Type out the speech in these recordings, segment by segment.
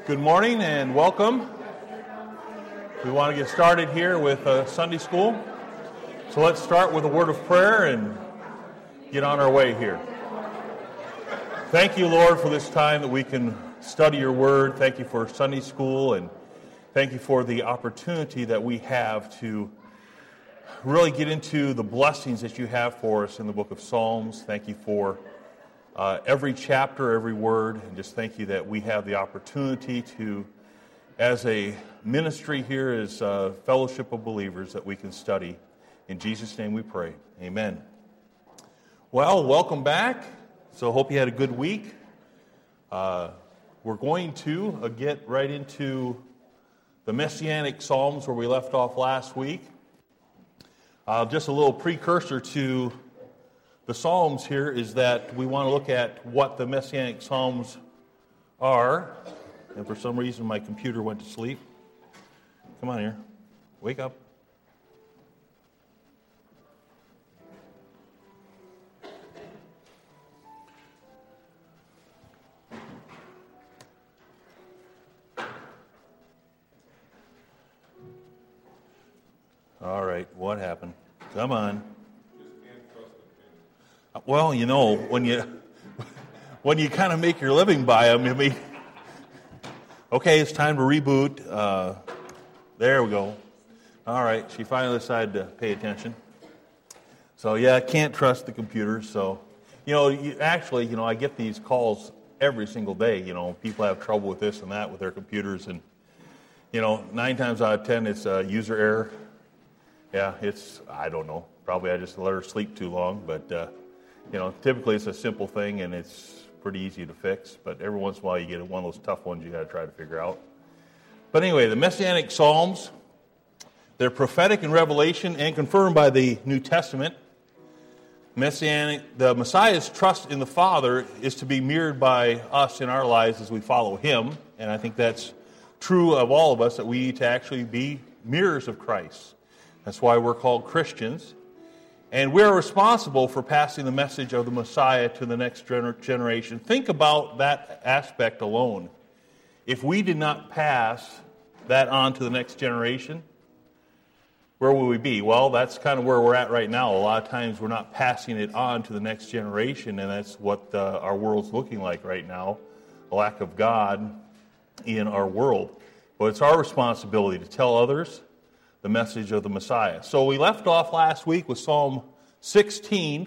Good morning and welcome. We want to get started here with Sunday school. So let's start with a word of prayer and get on our way here. Thank you, Lord, for this time that we can study your word. Thank you for Sunday school, and thank you for the opportunity that we have to really get into the blessings that you have for us in the book of Psalms. Thank you for every chapter, every word, and just thank you that we have the opportunity to, as a ministry here, as a fellowship of believers, that we can study. In Jesus' name we pray. Amen. Well, welcome back. So hope you had a good week. We're going to get right into the Messianic Psalms where we left off last week. Just a little precursor to the Psalms here is that we want to look at what the Messianic Psalms are. And for some reason, my computer went to sleep. Come on here. Wake up. All right, what happened? Come on. Well, you know, when you kind of make your living by them, I mean, okay, it's time to reboot. There we go. All right, she finally decided to pay attention. So, yeah, I can't trust the computer. So, I get these calls every single day. You know, people have trouble with this and that with their computers. And, 9 times out of 10, it's a user error. Yeah, I don't know. Probably I just let her sleep too long, but typically it's a simple thing and it's pretty easy to fix, but every once in a while you get one of those tough ones you got to try to figure out. But anyway, the Messianic Psalms, they're prophetic in Revelation and confirmed by the New Testament. The Messiah's trust in the Father is to be mirrored by us in our lives as we follow Him, and I think that's true of all of us, that we need to actually be mirrors of Christ. That's why we're called Christians. And we're responsible for passing the message of the Messiah to the next generation. Think about that aspect alone. If we did not pass that on to the next generation, where will we be? Well, that's kind of where we're at right now. A lot of times we're not passing it on to the next generation, and that's what our world's looking like right now, a lack of God in our world. But it's our responsibility to tell others the message of the Messiah. So we left off last week with Psalm 16,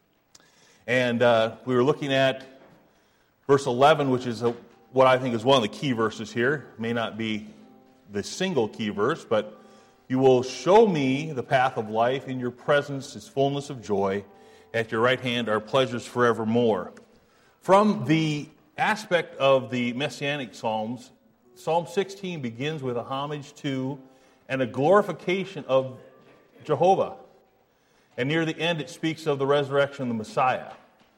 and we were looking at verse 11, which is what I think is one of the key verses here. It may not be the single key verse, but you will show me the path of life. In your presence is fullness of joy. At your right hand are pleasures forevermore. From the aspect of the Messianic Psalms, Psalm 16 begins with a homage to and a glorification of Jehovah. And near the end, it speaks of the resurrection of the Messiah.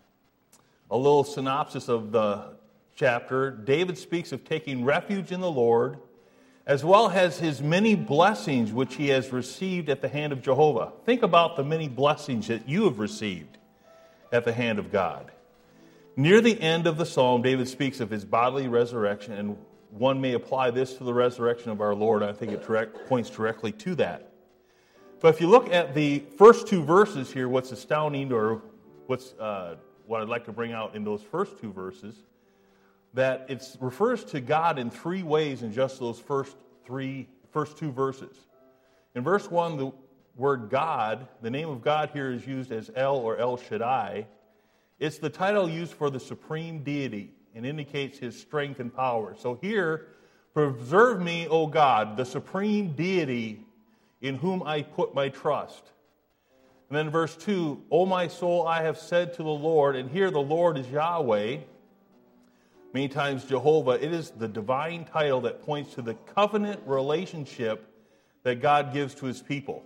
A little synopsis of the chapter. David speaks of taking refuge in the Lord, as well as his many blessings which he has received at the hand of Jehovah. Think about the many blessings that you have received at the hand of God. Near the end of the psalm, David speaks of his bodily resurrection, and one may apply this to the resurrection of our Lord. I think it points directly to that. But if you look at the first two verses here, what's astounding, or what I'd like to bring out in those first two verses, that it refers to God in three ways in just those first two verses. In verse 1, the word God, the name of God here is used as El or El Shaddai. It's the title used for the supreme deity and indicates his strength and power. So here, preserve me, O God, the supreme deity in whom I put my trust. And then verse 2, O my soul, I have said to the Lord, and here the Lord is Yahweh, many times Jehovah. It is the divine title that points to the covenant relationship that God gives to his people.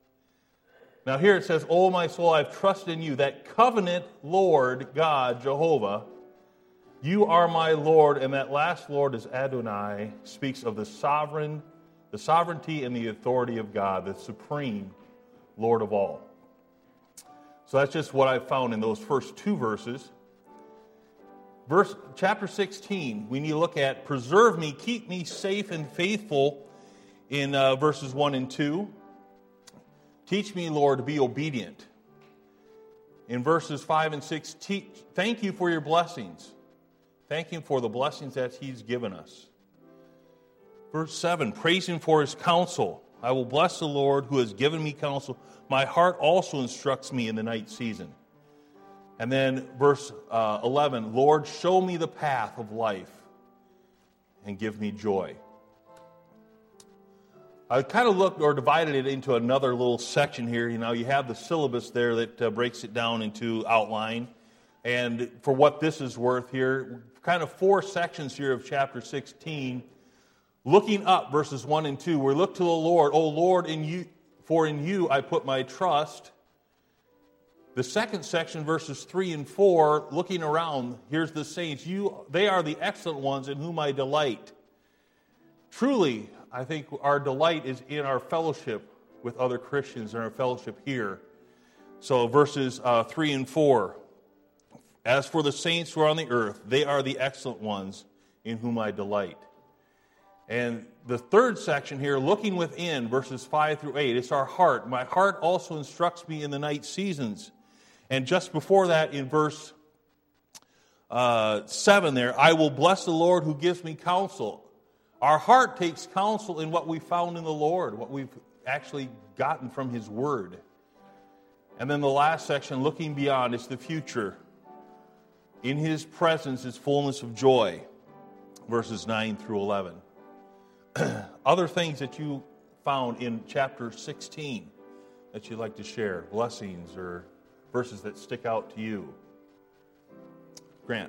Now here it says, O my soul, I have trusted in you. That covenant Lord, God, Jehovah, you are my Lord, and that last Lord is Adonai, speaks of the sovereignty and the authority of God, the supreme Lord of all. So that's just what I found in those first two verses. Chapter 16, we need to look at preserve me, keep me safe and faithful in verses 1 and 2. Teach me, Lord, to be obedient. In verses 5 and 6, thank you for your blessings. Thank him for the blessings that he's given us. Verse 7, praise him for his counsel. I will bless the Lord who has given me counsel. My heart also instructs me in the night season. And then verse 11, Lord, show me the path of life and give me joy. I kind of looked or divided it into another little section here. You know, you have the syllabus there that breaks it down into outline. And for what this is worth here, kind of 4 sections here of chapter 16. Looking up, verses 1 and 2, we look to the Lord. O Lord, for in you I put my trust. The second section, verses 3 and 4, looking around, here's the saints. They are the excellent ones in whom I delight. Truly, I think our delight is in our fellowship with other Christians and our fellowship here. So verses 3 and 4. As for the saints who are on the earth, they are the excellent ones in whom I delight. And the third section here, looking within, verses 5 through 8, it's our heart. My heart also instructs me in the night seasons. And just before that, in verse 7 there, I will bless the Lord who gives me counsel. Our heart takes counsel in what we found in the Lord, what we've actually gotten from his word. And then the last section, looking beyond, is the future. In his presence is fullness of joy, verses 9 through 11. Other things that you found in chapter 16 that you'd like to share, blessings or verses that stick out to you. Grant.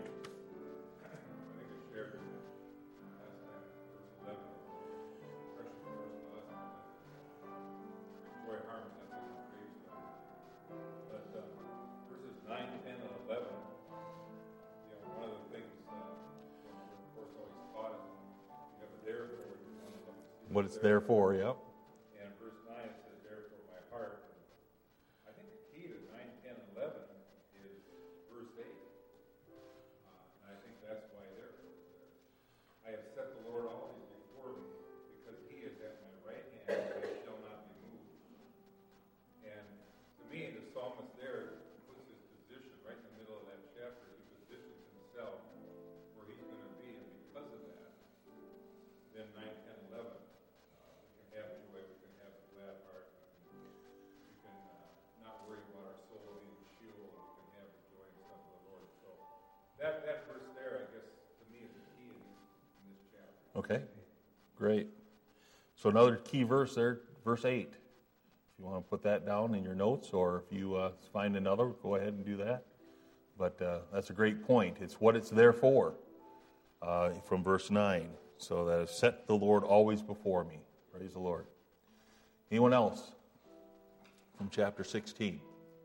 What it's there for, yep. And verse 9 says, therefore my heart. I think the key to 9, 10, 11 is verse 8. And I think that's why therefore. I have set the Lord always before me, because he is at my right hand, and I shall not be moved. And to me, the psalmist there puts his position right in the middle of that chapter. He positions himself where he's going to be, and because of that, then 9, 10, 11. Have joy, we can have a glad heart. We can not worry about our soul being shielded. We can have the joy and stuff of the Lord. So that verse there, I guess, to me is the key in this chapter. Okay, great. So another key verse there, verse 8. If you want to put that down in your notes, or if you find another, go ahead and do that. But that's a great point. It's what it's there for, from verse 9. So that is set the Lord always before me. Praise the Lord. Anyone else from chapter 16?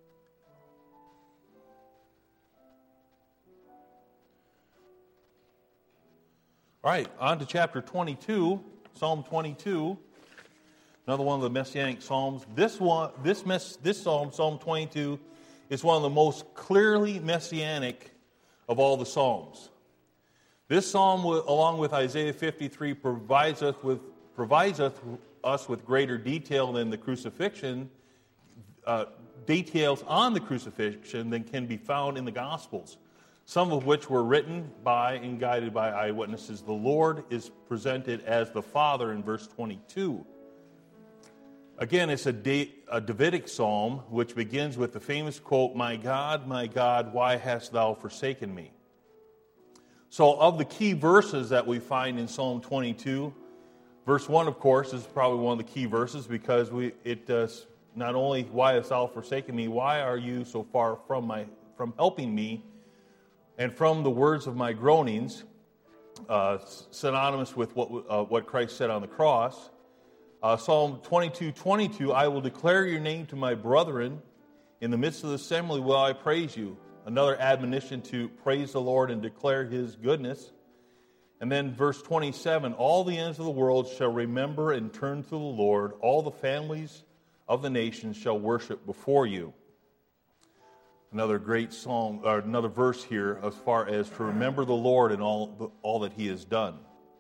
All right, on to chapter 22, Psalm 22. Another one of the Messianic Psalms. This Psalm, Psalm 22, is one of the most clearly Messianic of all the Psalms. This Psalm, along with Isaiah 53, provides us with greater detail than the crucifixion, details on the crucifixion than can be found in the Gospels, some of which were written by and guided by eyewitnesses. The Lord is presented as the Father in verse 22. Again, it's a Davidic psalm, which begins with the famous quote, my God, why hast thou forsaken me? So of the key verses that we find in Psalm 22, verse 1, of course, is probably one of the key verses because it does not only, why hast thou forsaken me, why are you so far from helping me, and from the words of my groanings, synonymous with what Christ said on the cross. Psalm 22:22, I will declare your name to my brethren. In the midst of the assembly will I praise you. Another admonition to praise the Lord and declare his goodness. And then verse 27, all the ends of the world shall remember and turn to the Lord. All the families of the nations shall worship before you. Another great psalm, or another verse here, as far as to remember the Lord and all that He has done.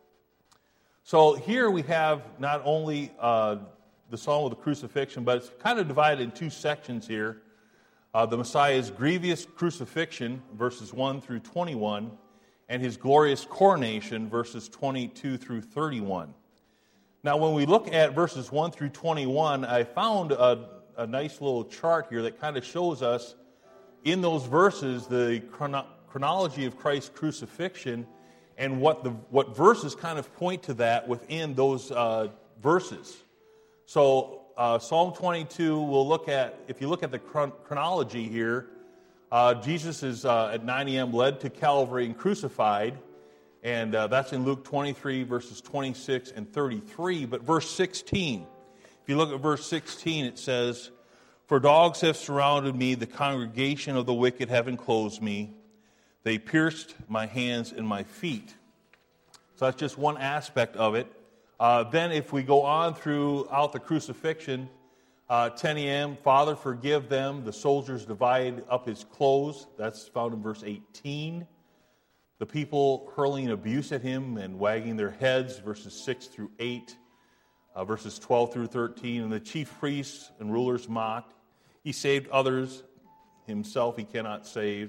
So here we have not only the Psalm of the Crucifixion, but it's kind of divided in two sections here. The Messiah's grievous crucifixion, verses 1 through 21, and His glorious coronation, verses 22 through 31. Now, when we look at verses 1 through 21, I found a nice little chart here that kind of shows us in those verses the chronology of Christ's crucifixion and what verses kind of point to that within those verses. So Psalm 22, we'll look at, if you look at the chronology here, Jesus is at 9 a.m. led to Calvary and crucified, and that's in Luke 23, verses 26 and 33. But verse 16, if you look at verse 16, it says, "For dogs have surrounded me, the congregation of the wicked have enclosed me. They pierced my hands and my feet." So that's just one aspect of it. Then if we go on throughout the crucifixion, 10 a.m., "Father, forgive them. The soldiers divide up His clothes." That's found in verse 18. The people hurling abuse at Him and wagging their heads, verses 6 through 8. Verses 12 through 13. "And the chief priests and rulers mocked. He saved others. Himself He cannot save."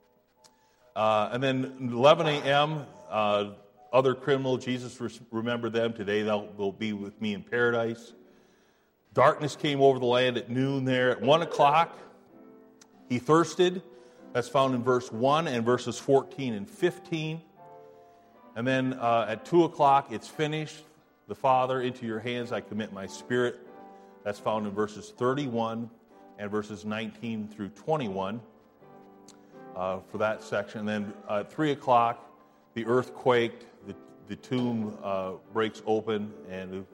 And then 11 a.m., other criminal, Jesus remembered them. "Today thou wilt be with me in paradise." Darkness came over the land at noon there. At 1 o'clock, He thirsted. That's found in verse 1 and verses 14 and 15. And then at 2 o'clock, "It's finished. The Father, into your hands I commit my spirit." That's found in verses 31 and verses 19 through 21 for that section. And then at 3 o'clock, the earth quaked, the tomb breaks open, and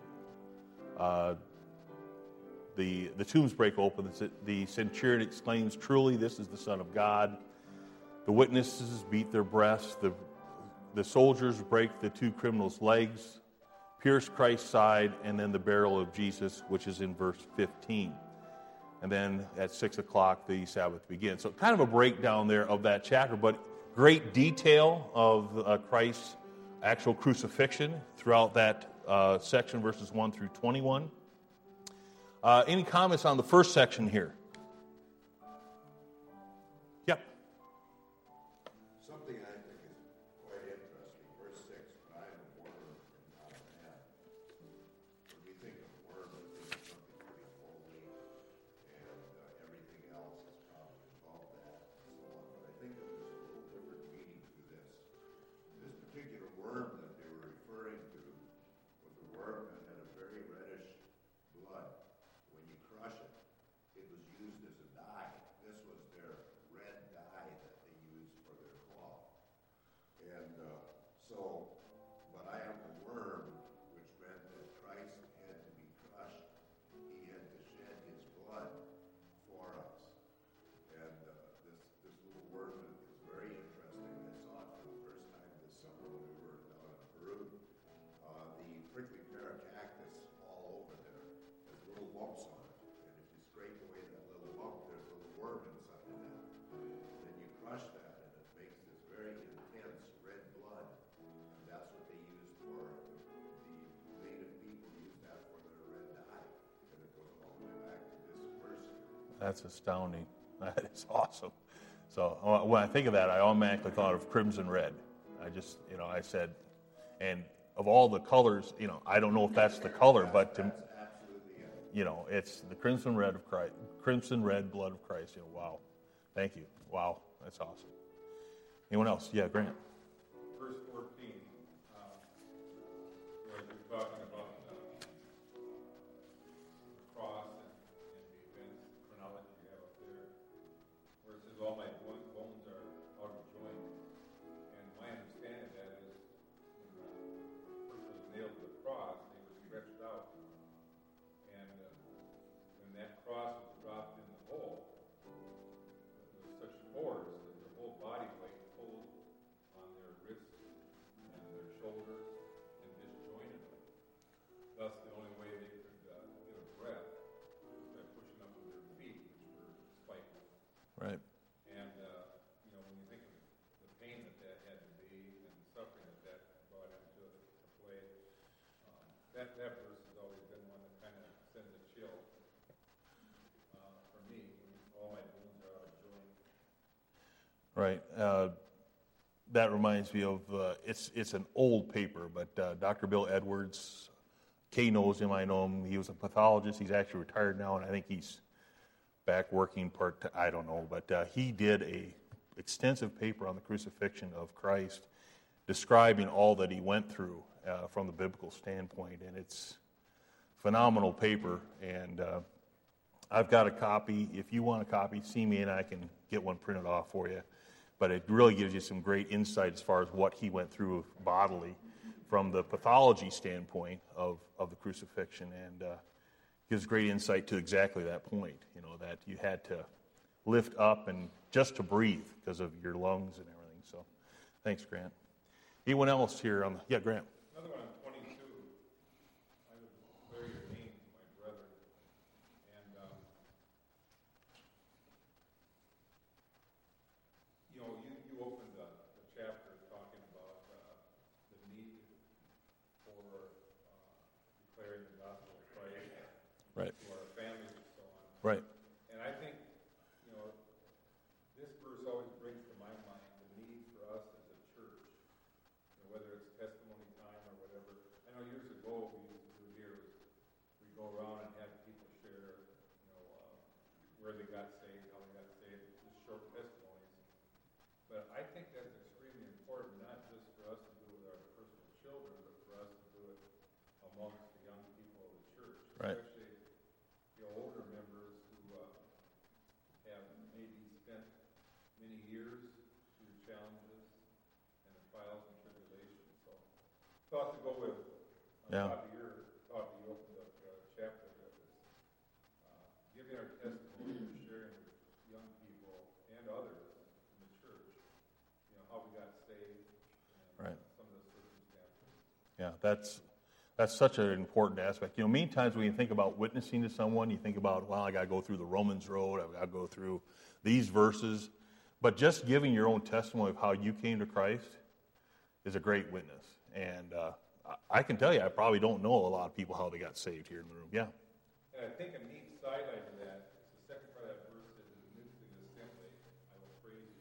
the tombs break open. The centurion exclaims, "Truly, this is the Son of God." The witnesses beat their breasts. The soldiers break the two criminals' legs, pierce Christ's side, and then the burial of Jesus, which is in verse 15. And then at 6 o'clock, the Sabbath begins. So kind of a breakdown there of that chapter, but great detail of Christ's actual crucifixion throughout that section, verses 1 through 21. Any comments on the first section here? Yep. Something I think is quite interesting. Verse 6, "But I am a worm and not a man." When we think of worm, we think of something pretty holy, and everything else is probably above that, and so on. But I think that there's a little different meaning to this. This particular worm that they were referring to was a worm that had a very reddish blood. When you crush it, it was used as a dye. This was their red dye that they used for their cloth. And but I am the worm, which meant that Christ had to be crushed. He had to shed His blood for us. And this little worm is very interesting. I saw it for the first time this summer when we were down in Peru. The prickly pear cactus all over there has little lumps on it. And if you scrape away that little lump, there's a little worm inside of that. Then you crush that, and it makes this very intense red blood. And that's what they used for the native people used that for their red dye. And it goes all the way back to this verse here. That's astounding. That is awesome. So when I think of that, I automatically thought of crimson red. I just, I said, and of all the colors, I don't know if that's the color, but it's the crimson red of Christ, crimson red blood of Christ. Wow. Thank you. Wow, that's awesome. Anyone else? Yeah, Grant. Verse 14, where they're talking about the cross and the events, the chronology you have up there, where it says, "All my bones are out of joint." And my understanding of that is, when the person was nailed to the cross, they were stretched out. And when that cross was dropped in the hole, there was such force that their whole body weight pulled on their wrists and their shoulders and disjointed them. Thus, the only way they could get a breath was by pushing up with their feet, which were spiked. Right. that verse has always been one that kind of sends a chill for me. All my bones are out of joint. Right. That reminds me of, it's an old paper, but Dr. Bill Edwards, Kay knows him, I know him. He was a pathologist. He's actually retired now, and I think he's back working part-time. I don't know, but he did a extensive paper on the crucifixion of Christ, describing all that he went through from the biblical standpoint, and it's a phenomenal paper, and I've got a copy. If you want a copy, see me and I can get one printed off for you. But it really gives you some great insight as far as what he went through bodily from the pathology standpoint of the crucifixion, and gives great insight to exactly that point, that you had to lift up and just to breathe because of your lungs and everything. So thanks, Grant. Anyone else here on the... Yeah, Grant. Another one on 22. I would declare your name to my brother. And, you opened the chapter talking about the need for declaring the gospel of Christ Right. to our families and so on. Right. And I think, this verse always brings to my mind the need for us as a church, whether it's testimony time or whatever. I know years ago we used to do here was we go around and have people share, where they got saved, how they got saved, just short testimonies. But I think that is extremely important, not just for us to do with our personal children, but for us to do it amongst the young people of the church, Right. especially the older members who have maybe spent many years through challenges and the trials and tribulations. So, thought to go with Yeah. top of your thought that you opened up the chapter with is giving our testimony and sharing with young people and others in the church, how we got saved and Right. some of the circumstances. Yeah, that's such an important aspect. Many times when you think about witnessing to someone, you think about, well, I got to go through the Romans road, I've got to go through these verses. But just giving your own testimony of how you came to Christ is a great witness. And I can tell you, I probably don't know a lot of people how they got saved here in the room. Yeah. And I think a neat sidelight to that is the second part of that verse is, in the midst of the assembly, I will praise you.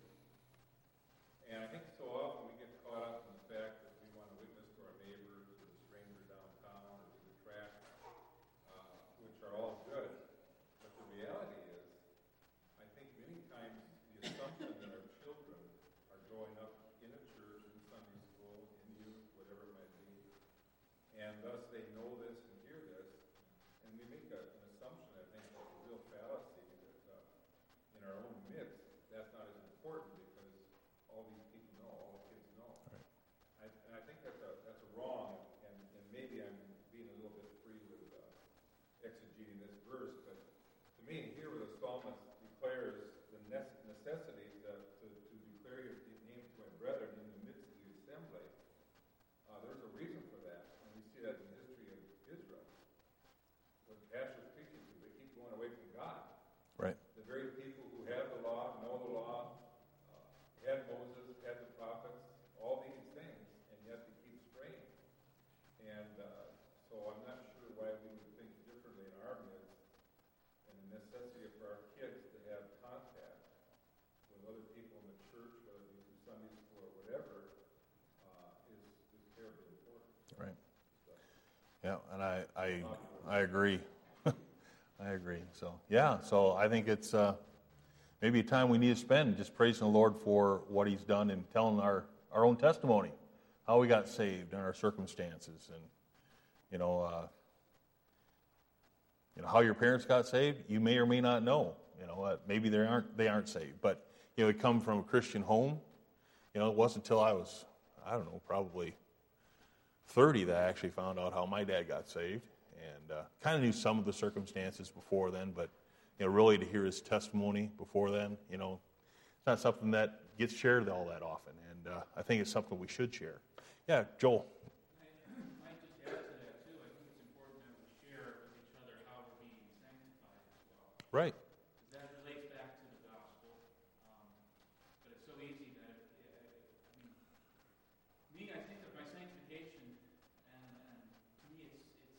And I think so often we get caught up in the fact that we want to witness to our neighbors or the stranger downtown or to the track, which are all good. But the reality is, I think many times the assumption that our children are growing up in a church, in Sunday school, in youth, whatever it might be, and thus they know this and hear this, and we make an assumption, I think, that's a real fallacy, that in our own midst, that's not as important because all these people know, all the kids know. Right. And I think that's a wrong, and maybe I'm being a little bit free with exegeting this verse, but to me, here where the psalmist declares the necessity to declare your name to my brethren in the midst of the assembly, there's a reason for that, and we see that in the history of Israel. What pastors preaching to, they keep going away from God. Right. The very people who have the law, know the law, had Moses, had the prophets, all these things, and yet they keep straying. And so I'm not sure why we would think differently in our midst, and the necessity for our kids to have contact with other people in the church, whether it be through Sunday school or whatever, is terribly important. Right. Yeah, and I agree. I agree. So, yeah, so I think it's maybe a time we need to spend just praising the Lord for what He's done and telling our own testimony, how we got saved and our circumstances, and how your parents got saved. You may or may not know. Maybe they aren't saved, but we come from a Christian home. It wasn't until I was, I don't know, probably 30 that I actually found out how my dad got saved, and kind of knew some of the circumstances before then, but really to hear his testimony before then, it's not something that gets shared all that often, and I think it's something we should share. Yeah, Joel. I might just add to that too. I think it's important that we share with each other how we're being sanctified as well. Right. That relates back to the gospel. But it's so easy that I think of my sanctification, and to me it's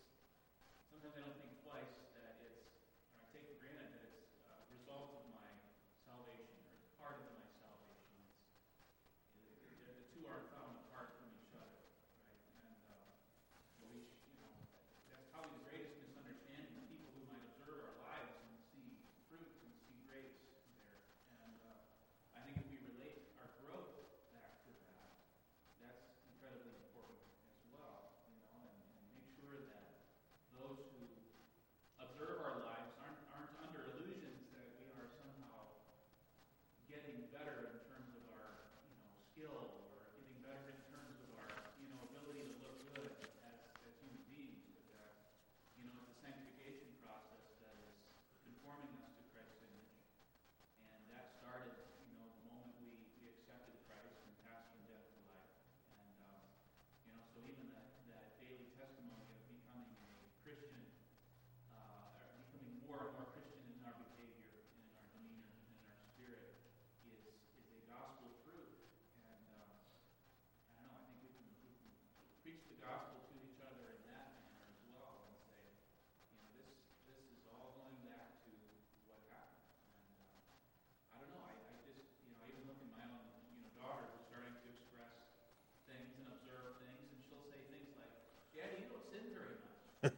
And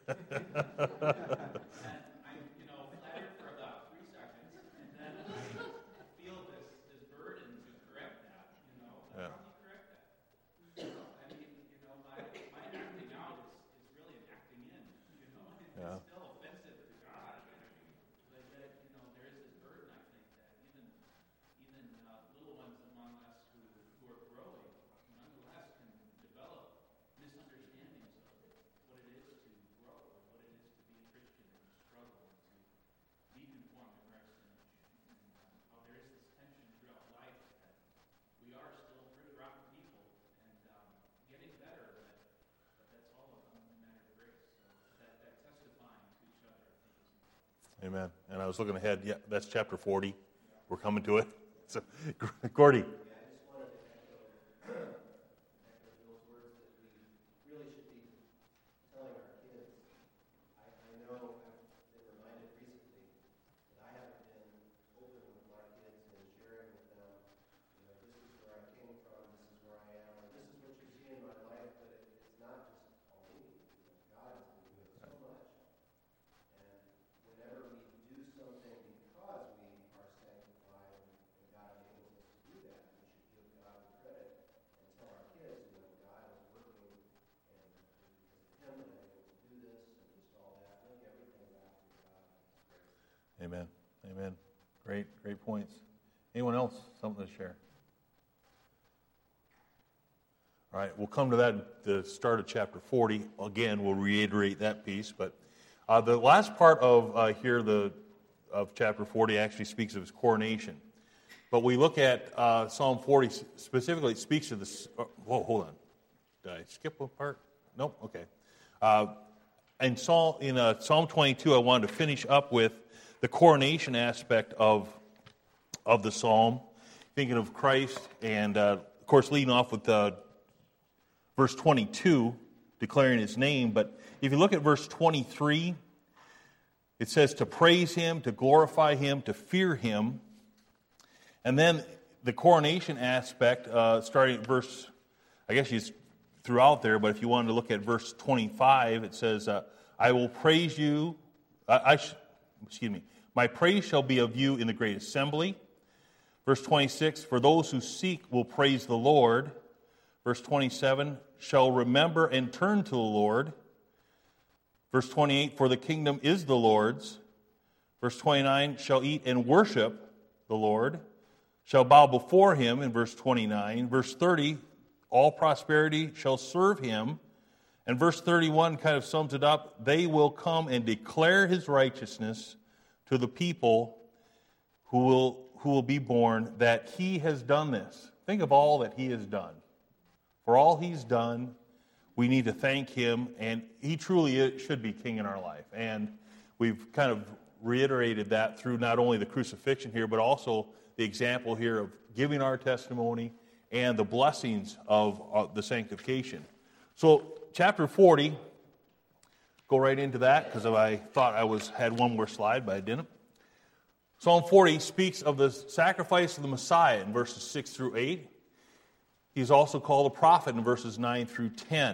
I'm, flattered for about 3 seconds, and then I feel this burden to correct that, Yeah. How do you correct that? I mean, my acting out is really an acting in, Yeah. It's still offensive to God. But that, there is this burden, I think, that even little ones among us who are growing, nonetheless can develop misunderstandings of what it is to grow and what it is to be a Christian and to struggle and to be conformed to Christ's image. And how there is this tension throughout life that we are still pretty rotten people and getting better, but that's all a matter of grace. So that testifying to each other, I think, is important. Amen. And I was looking ahead. Yeah, that's chapter 40. We're coming to it. So, Gordy. I just wanted to echo those words that we really should be telling our kids. I know I've been reminded recently that I haven't been open with my kids and sharing with them, this is where I came from, this is where I am, and this is what you see in my life, but it's not just all me. God has been doing so much. And whenever we do something because we are sanctified and God enables us to do that, we should give God the credit and tell our kids, God is working and because of Him and I'm able to do this and just all that. Look everything back to God and His grace. Amen. Amen. Great points. Anyone else? Something to share? All right, we'll come to that at the start of chapter 40. Again, we'll reiterate that piece. But the last part of of chapter 40 actually speaks of his coronation. But we look at Psalm 40 specifically. It speaks to this. Whoa, hold on. Did I skip a part? Nope. Okay. In Psalm 22, I wanted to finish up with the coronation aspect of the psalm, thinking of Christ, and of course leading off with verse 22, declaring his name. But if you look at verse 23, it says to praise him, to glorify him, to fear him. And then the coronation aspect, starting at verse, I guess he's throughout there, but if you wanted to look at verse 25, it says, I will praise you, my praise shall be of you in the great assembly. Verse 26, for those who seek will praise the Lord. Verse 27, shall remember and turn to the Lord. Verse 28, for the kingdom is the Lord's. Verse 29, shall eat and worship the Lord, shall bow before him, in verse 29. Verse 30, all prosperity shall serve him. And verse 31 kind of sums it up. They will come and declare his righteousness to the people who will be born, that he has done this. Think of all that he has done. For all he's done, we need to thank him, and he truly should be king in our life. And we've kind of reiterated that through not only the crucifixion here, but also the example here of giving our testimony and the blessings of the sanctification. So, chapter 40, go right into that, because I thought I had one more slide, but I didn't. Psalm 40 speaks of the sacrifice of the Messiah in verses 6 through 8. He's also called a prophet in verses 9 through 10.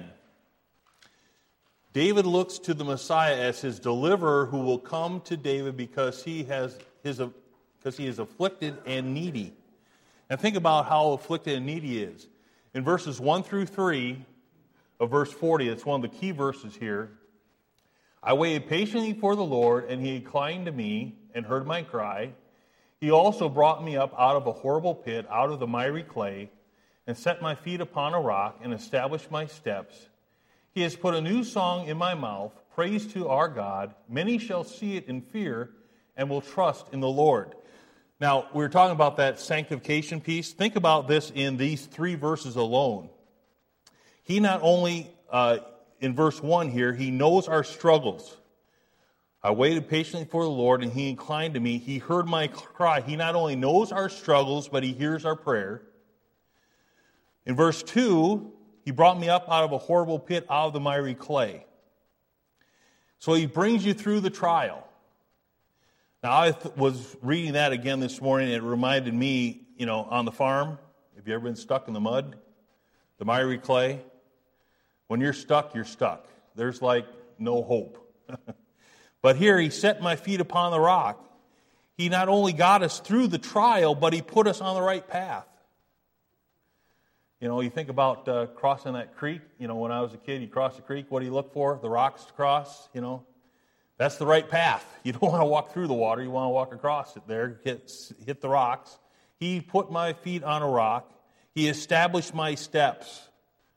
David looks to the Messiah as his deliverer who will come to David because he is afflicted and needy. And think about how afflicted and needy he is. In verses 1 through 3 of verse 40, it's one of the key verses here. I waited patiently for the Lord, and he inclined to me and heard my cry. He also brought me up out of a horrible pit, out of the miry clay, and set my feet upon a rock and established my steps. He has put a new song in my mouth, praise to our God. Many shall see it in fear and will trust in the Lord. Now, we were talking about that sanctification piece. Think about this in these 3 verses alone. He not only, in verse 1 here, he knows our struggles. I waited patiently for the Lord, and he inclined to me. He heard my cry. He not only knows our struggles, but he hears our prayer. In verse 2, he brought me up out of a horrible pit, out of the miry clay. So he brings you through the trial. Now, I was reading that again this morning, and it reminded me, on the farm, have you ever been stuck in the mud, the miry clay? When you're stuck, you're stuck. There's no hope. But here he set my feet upon the rock. He not only got us through the trial, but he put us on the right path. You know, you think about crossing that creek. You know, when I was a kid, you cross the creek, what do you look for? The rocks to cross, you know. That's the right path. You don't want to walk through the water. You want to walk across it there, hit the rocks. He put my feet on a rock. He established my steps.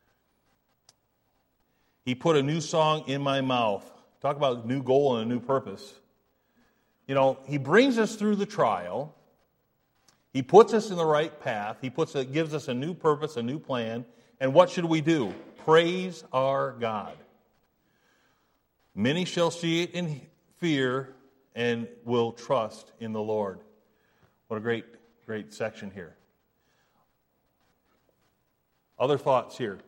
He put a new song in my mouth. Talk about a new goal and a new purpose. You know, he brings us through the trial. He puts us in the right path. He gives us a new purpose, a new plan. And what should we do? Praise our God. Many shall see it in fear and will trust in the Lord. What a great section here. Other thoughts here.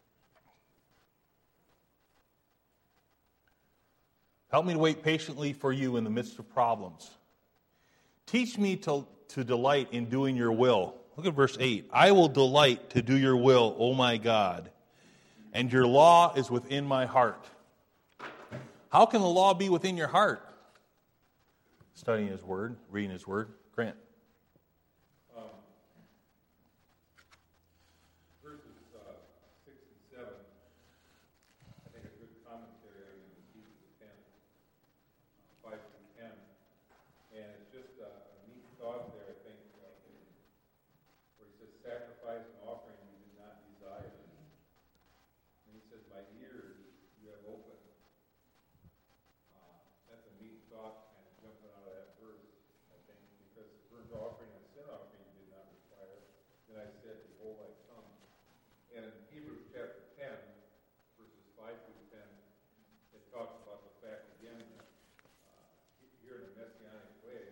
Help me to wait patiently for you in the midst of problems. Teach me to delight in doing your will. Look at verse 8. I will delight to do your will, O my God, and your law is within my heart. How can the law be within your heart? Studying his word, reading his word. Grant. Verses 6 and 7, I think a good commentary on Hebrews 10, 5 through 10. And it's just a neat thought there, I think, where he says, sacrifice and offering you did not desire. And he says, my ears you have opened. That's a neat thought kind of jumping out of that verse, I think, because burnt offering and sin offering you did not require. Then I said, behold, I come. And in Hebrews chapter 10, verses 5 through 10, it talks about the fact again that here in a messianic way,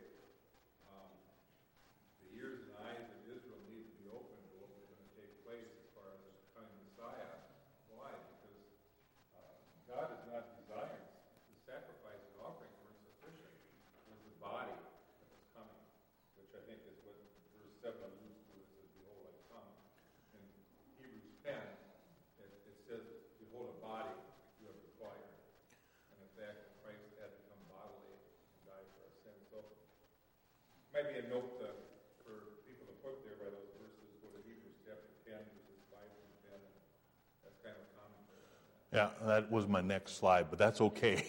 the ears and eyes of Israel need to be open to what was going to take place as far as the coming Messiah. Why? Because God is not desiring the sacrifice and offering were insufficient. It was the body that was coming, which I think is what verse 7 alludes to. It says, behold, I come. In Hebrews 10, it says, behold, a body you have required. And in fact, Christ had to come bodily and die for our sins. So it might be a note for people to put there by those verses. Go to Hebrews chapter 10, verses 5 through 10. That's kind of a commentary on that. Yeah, that was my next slide, but that's okay.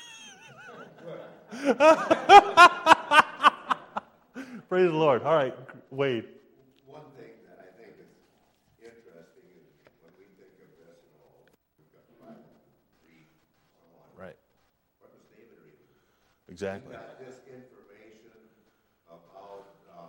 Praise the Lord. All right, Wade. One thing that I think is interesting is when we think of this, we've got the Bible, read, so on. Right. What was David reading? Exactly. He got this information about,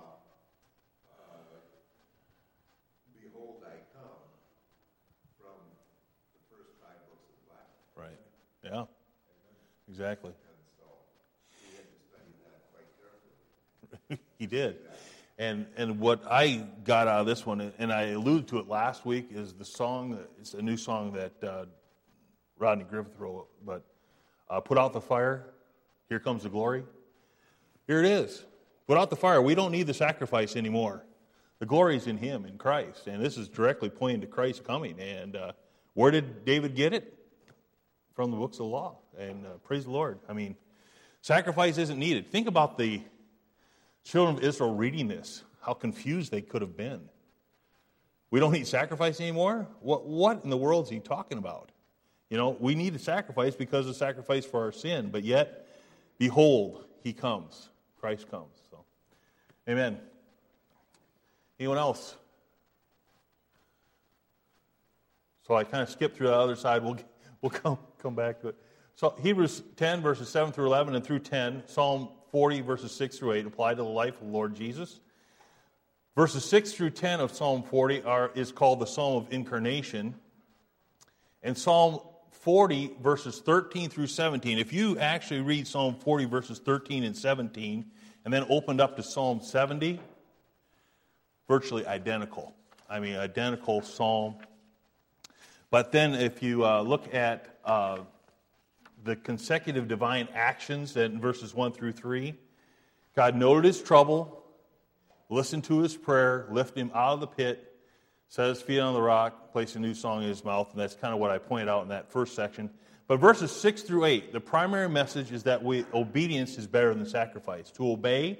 behold, I come, from the first 5 books of the Bible. Right. Yeah. Exactly. And so he had to study that quite carefully. He did. And what I got out of this one, and I alluded to it last week, is the song. It's a new song that Rodney Griffith wrote. But put out the fire. Here comes the glory. Here it is. Put out the fire. We don't need the sacrifice anymore. The glory is in Him, in Christ. And this is directly pointing to Christ coming. And where did David get it? From the books of the law. And praise the Lord. I mean, sacrifice isn't needed. Think about the children of Israel reading this, how confused they could have been. We don't need sacrifice anymore? What in the world is he talking about? You know, we need a sacrifice because of sacrifice for our sin, but yet, behold, he comes. Christ comes. So, amen. Anyone else? So I kind of skipped through the other side. We'll come back to it. So Hebrews 10, verses 7 through 11 and through 10, Psalm 40, verses 6 through 8 apply to the life of the Lord Jesus. Verses 6 through 10 of Psalm 40 is called the Psalm of Incarnation. And Psalm 40, verses 13 through 17, if you actually read Psalm 40, verses 13 and 17, and then opened up to Psalm 70, virtually identical. I mean, identical psalm. But then if you look at the consecutive divine actions in verses 1 through 3, God noted his trouble, listened to his prayer, lifted him out of the pit, Set his feet on the rock, place a new song in his mouth, and that's kind of what I pointed out in that first section. But verses 6 through 8, the primary message is that obedience is better than sacrifice. To obey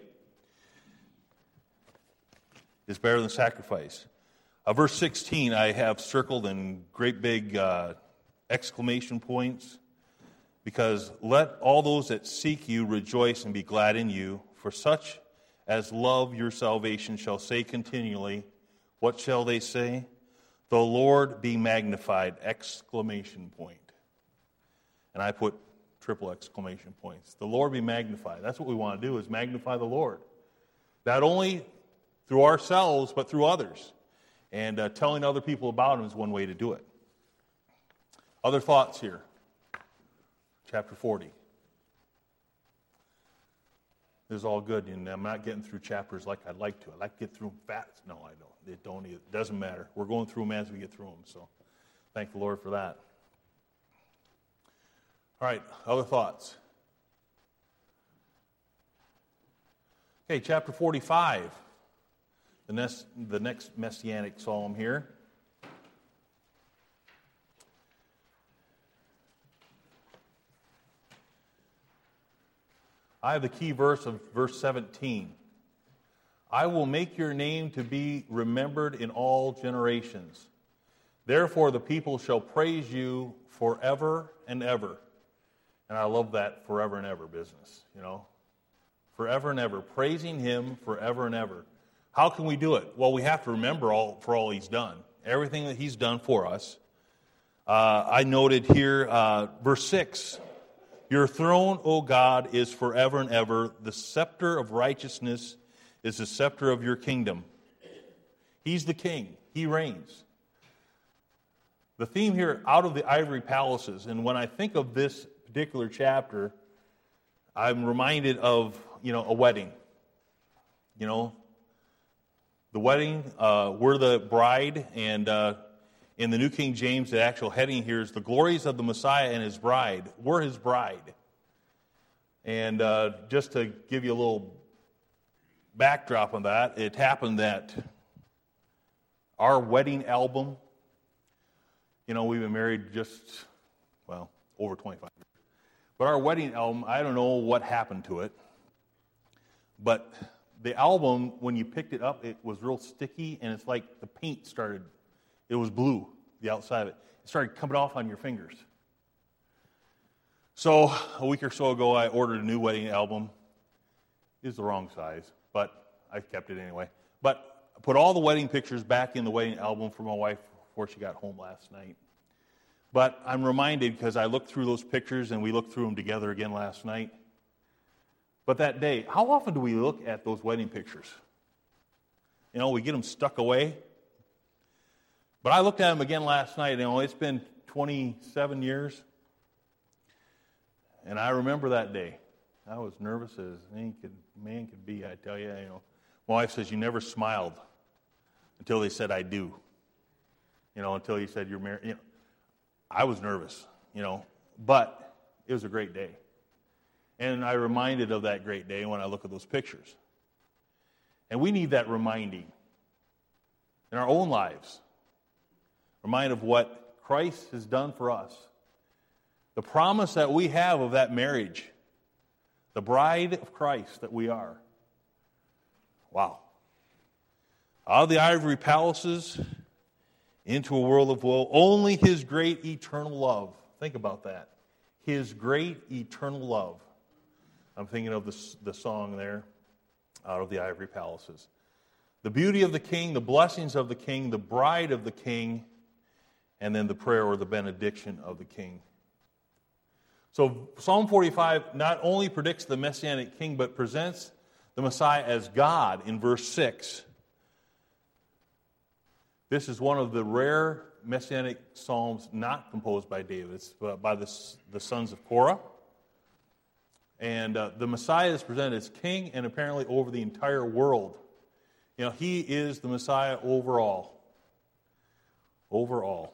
is better than sacrifice. Verse 16 I have circled in great big exclamation points, because let all those that seek you rejoice and be glad in you, for such as love your salvation shall say continually, what shall they say? The Lord be magnified! Exclamation point. And I put triple exclamation points. The Lord be magnified. That's what we want to do, is magnify the Lord. Not only through ourselves, but through others. And telling other people about Him is one way to do it. Other thoughts here. Chapter 40. This is all good, and I'm not getting through chapters like I'd like to. I'd like to get through them fast. No, I don't. It doesn't matter. We're going through them as we get through them, so thank the Lord for that. All right, other thoughts? Okay, chapter 45, the next messianic psalm here. I have the key verse of verse 17. I will make your name to be remembered in all generations. Therefore the people shall praise you forever and ever. And I love that forever and ever business, you know. Forever and ever. Praising Him forever and ever. How can we do it? Well, we have to remember all He's done. Everything that He's done for us. I noted here, verse 6. Your throne, O God, is forever and ever. The scepter of righteousness is the scepter of your kingdom. He's the king. He reigns. The theme here, out of the ivory palaces. And when I think of this particular chapter, I'm reminded of, a wedding. The wedding, we're the bride, and in the New King James, the actual heading here is the glories of the Messiah and His bride. We're His bride. And just to give you a little backdrop on that, it happened that our wedding album, we've been married over 25 years. But our wedding album, I don't know what happened to it, but the album, when you picked it up, it was real sticky, and it's like the paint started, it was blue, the outside of it. It started coming off on your fingers. So a week or so ago, I ordered a new wedding album. It was the wrong size, but I kept it anyway. But I put all the wedding pictures back in the wedding album for my wife before she got home last night. But I'm reminded, because I looked through those pictures, and we looked through them together again last night. But that day, how often do we look at those wedding pictures? We get them stuck away. But I looked at them again last night. It's been 27 years. And I remember that day. I was nervous as man could be, I tell you. My wife says, you never smiled until they said, I do. Until you said you're married. I was nervous, but it was a great day. And I'm reminded of that great day when I look at those pictures. And we need that reminding in our own lives. Remind of what Christ has done for us. The promise that we have of that marriage. The bride of Christ that we are. Wow. Out of the ivory palaces into a world of woe. Only His great eternal love. Think about that. His great eternal love. I'm thinking of the song there, out of the ivory palaces. The beauty of the King, the blessings of the King, the bride of the King, and then the prayer or the benediction of the King. So Psalm 45 not only predicts the Messianic King, but presents the Messiah as God in verse 6. This is one of the rare Messianic psalms not composed by David. It's by the sons of Korah. And the Messiah is presented as king and apparently over the entire world. He is the Messiah overall. Overall.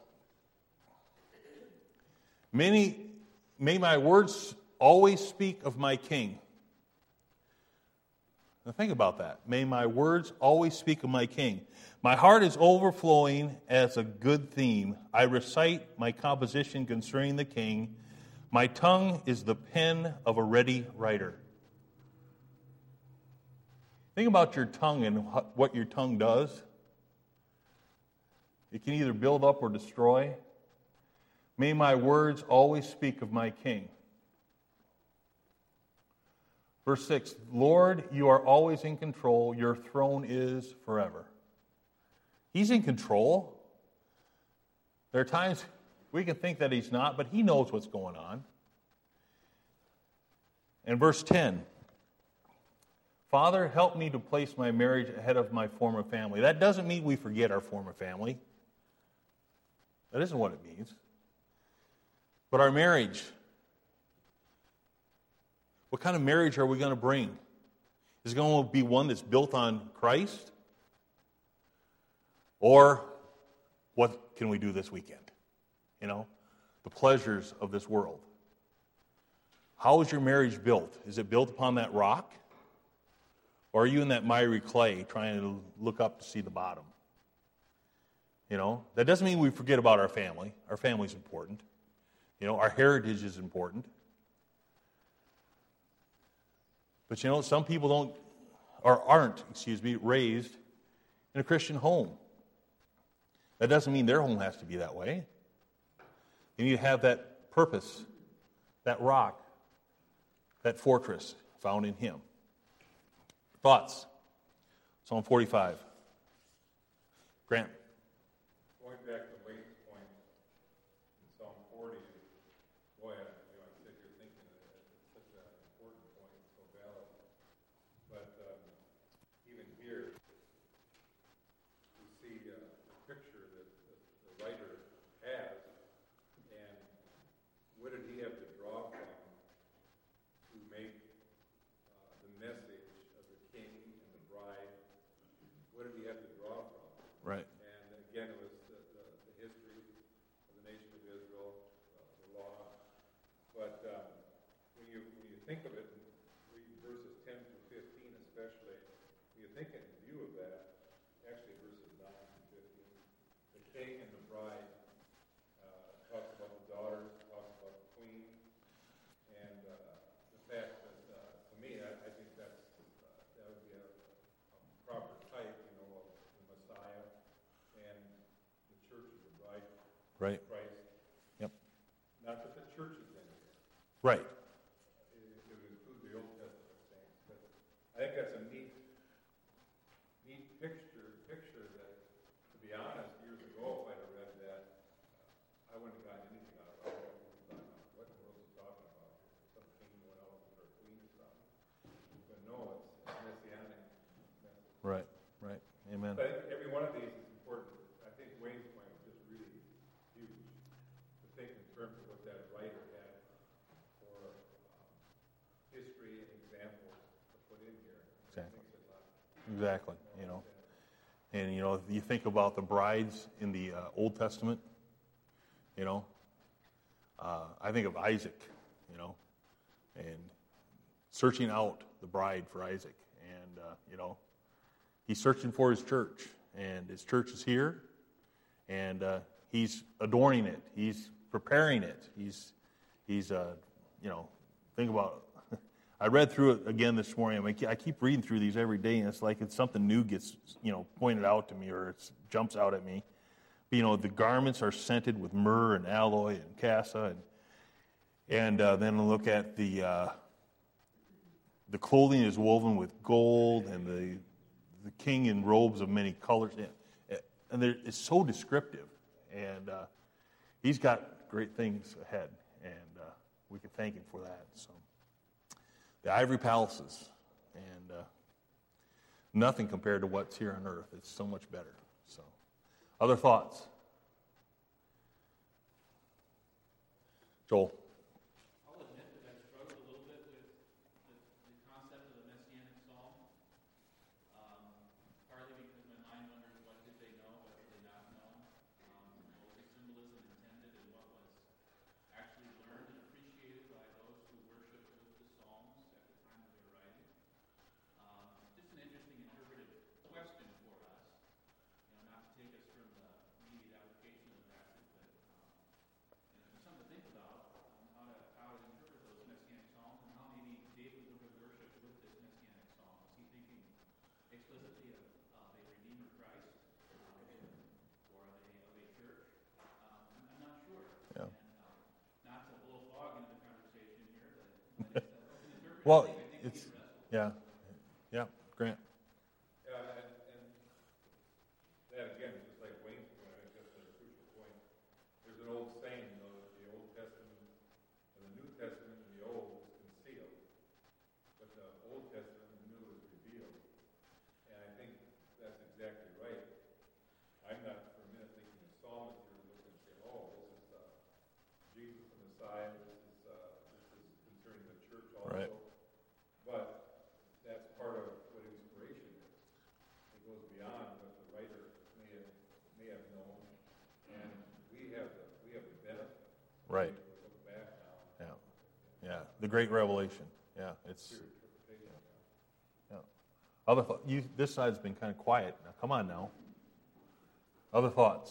May my words always speak of my King. Now think about that. May my words always speak of my King. My heart is overflowing as a good theme. I recite my composition concerning the King. My tongue is the pen of a ready writer. Think about your tongue and what your tongue does. It can either build up or destroy. May my words always speak of my King. Verse 6, Lord, you are always in control. Your throne is forever. He's in control. There are times we can think that he's not, but he knows what's going on. And verse 10, Father, help me to place my marriage ahead of my former family. That doesn't mean we forget our former family. That isn't what it means. But our marriage, what kind of marriage are we going to bring? Is it going to be one that's built on Christ? Or what can we do this weekend? You know, the pleasures of this world. How is your marriage built? Is it built upon that rock? Or are you in that miry clay trying to look up to see the bottom? You know, that doesn't mean we forget about our family. Our family's important. You know, our heritage is important. But you know, some people aren't raised in a Christian home. That doesn't mean their home has to be that way. You need to have that purpose, that rock, that fortress found in Him. Thoughts? Psalm 45. Grant. Going back to Wade's point in Psalm 40, boy, I sit here thinking that it's such an important point, so valid. But even here, we see the picture that the writer has, and what did he have to draw from to make the message of the king and the bride? What did he have to draw from? Right. And again, it was the history of the nation of Israel, the law. But when you think of it, and read verses 10 through 15 especially, when you think in view of that, actually verses 9 through 15, the king and the bride talks about the daughters, talks about the queen, and the fact that, to me, I think that would be a proper type, of the Messiah and the church of the bride Right. of Christ. Yep. Not that the church is in here. Right. It would include the Old Testament saints. But I think that's a neat picture that, to be honest, years ago, if I'd have read that, I wouldn't have gotten anything out of it. I would have thought, what in the world is he talking about? Some king went out with our queen or something. But no, it's messianic. Right. Right. Amen. But I think every one of these is important. I think Wayne's point was just really huge to think in terms of what that writer had for history and examples to put in here. Exactly. It makes it a lot. Exactly. And you think about the brides in the Old Testament. I think of Isaac. And searching out the bride for Isaac, and he's searching for his church, and his church is here, and he's adorning it. He's preparing it. He's think about. I read through it again this morning. I keep reading through these every day, and it's like something new gets pointed out to me, or it jumps out at me. The garments are scented with myrrh and aloe and cassia, and then I look at the clothing is woven with gold, and the king in robes of many colors, and it's so descriptive, and he's got great things ahead, and we can thank him for that. So, the ivory palaces, and nothing compared to what's here on earth. It's so much better. So, other thoughts? Joel. I'll admit that I've struggled a little bit with the concept of the Messianic Psalm, partly because my mind wonders what did they know, what did they not know, what was the symbolism intended, and what was actually learned and appreciated by those who worshiped with the Psalms at the time of their writing. Just Well, it's, yeah, Grant. Yeah, and that again, is just like Wayne's point, I think that's a crucial point. There's an old saying, you know, that the Old Testament and the New Testament and the Old is concealed, but the Old Testament and the New is revealed. And I think that's exactly right. I'm not for a minute thinking the psalmist here would look and say, oh, this is Jesus the Messiah, this is concerning the church also. Right. But that's part of what inspiration is. It goes beyond what the writer may have known, and we have the benefit. Right. To look back now. Yeah. The great revelation. Yeah, it's. Clear interpretation. Yeah. Other this side's been kind of quiet. Now, come on now. Other thoughts?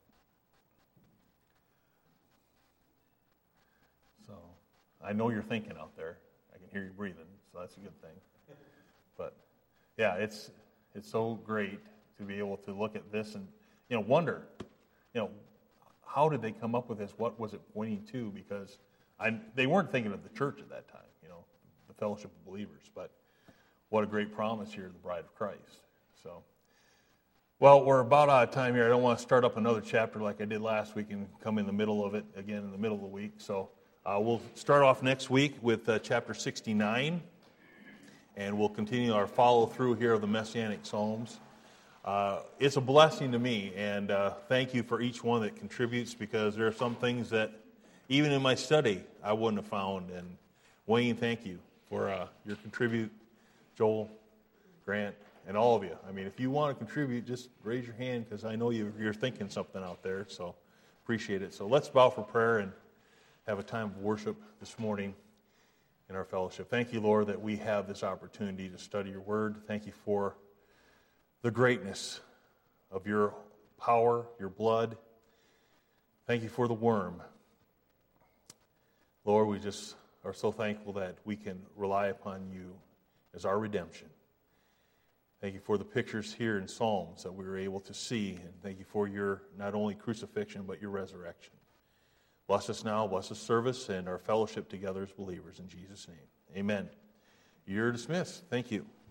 So, I know you're thinking out there. I can hear you breathing, so that's a good thing. But, yeah, it's so great to be able to look at this and, wonder, how did they come up with this? What was it pointing to? Because they weren't thinking of the church at that time, the fellowship of believers. But what a great promise here, the bride of Christ. So, well, we're about out of time here. I don't want to start up another chapter like I did last week and come in the middle of it again in the middle of the week. So we'll start off next week with chapter 69, and we'll continue our follow-through here of the Messianic Psalms. It's a blessing to me, and thank you for each one that contributes, because there are some things that even in my study I wouldn't have found. And Wayne, thank you for your contribute. Joel, Grant, and all of you. I mean, if you want to contribute, just raise your hand, because I know you're thinking something out there, so appreciate it. So let's bow for prayer and have a time of worship this morning in our fellowship. Thank you, Lord, that we have this opportunity to study your word. Thank you for the greatness of your power, your blood. Thank you for the worm. Lord, we just are so thankful that we can rely upon you as our redemption. Thank you for the pictures here in Psalms that we were able to see, and thank you for your not only crucifixion but your resurrection. Bless us now, bless the service and our fellowship together as believers in Jesus' name. Amen. You're dismissed. Thank you.